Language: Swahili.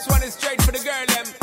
This one is straight for the girl, them.